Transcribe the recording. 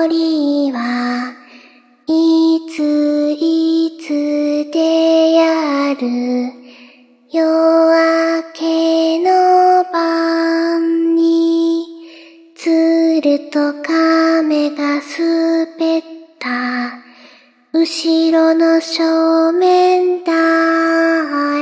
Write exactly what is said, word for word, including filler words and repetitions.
りはいついつでやる。夜明けの晩に鶴と亀が滑った後ろの正面だ